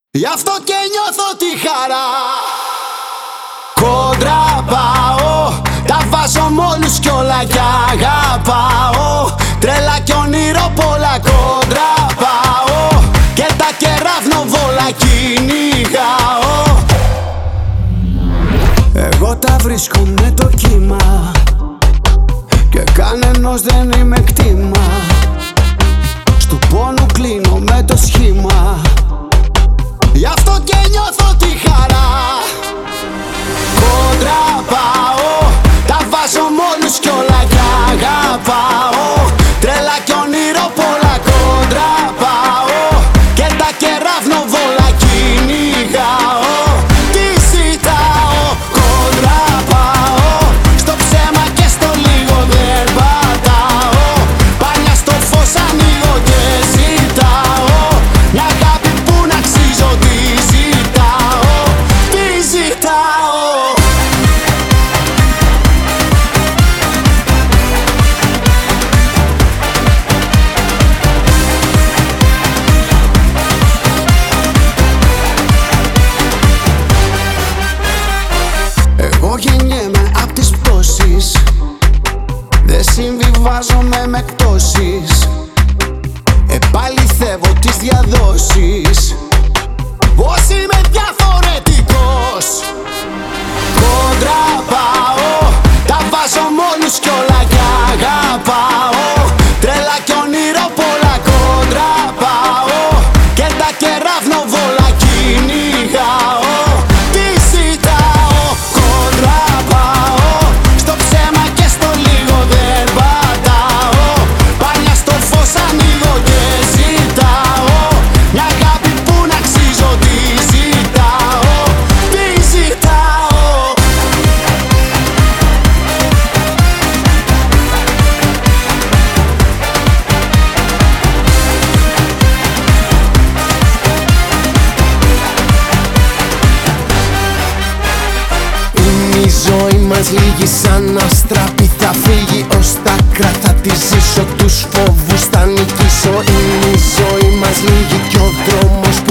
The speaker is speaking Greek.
Γι' αυτό και νιώθω τη χαρά. Κόντρα πάω, τα βάζω μ' όλους κι όλα κι αγαπάω. Τρέλα κι όνειρο πολλά. Κόντρα πάω και τα κεραυνοβόλα κυνηγάω. Εγώ τα βρίσκω με το κύμα και κανένας δεν είμαι κτήμα. Στου πόνου κλείνω με το σχήμα. Γι' αυτό και νιώθω τη χαρά. Κόντρα πάω, τα βάζω μ' όλους κι όλα κι αγαπάω. Τρέλα κι όνειρο πολλά. Κόντρα πάω και τα κεραυνοβόλα κυνηγάω. Τι ζητάω, κόντρα πάω. Στο ψέμα και στο λίγο δεν πατάω. Πάλια στο φως ανοίγω και ζητάω μια αγάπη που να αξίζω. Τι ζητάω, τι ζητάω. Εγώ γεννιέμαι απ' τις πτώσεις, δεν συμβιβάζομαι με εκτόσεις. Επαληθεύω τις διαδόσεις, πως είμαι διαφορετικός. Κόντρα πάω, τα βάζω μ' όλους κι όλα κι αγαπάω. Τρέλα κι όνειρο πολλά. Κόντρα πάω και τα κεραυνοβόλα κυνηγάω. Τι ζητάω, κόντρα πάω. Στο ψέμα και στο λίγο δεν πατάω. Πάλια στο φως ανοίγω και ζητάω μια αγάπη που να αξίζω. Τι ζητάω, τι ζητάω. Είναι η ζωή μας λίγη σαν αστραπή. Θα φύγει ως τα άκρα, θα τη ζήσω. Τους φόβους θα νικήσω. Είναι η ζωή μας λίγη κι ο δρόμος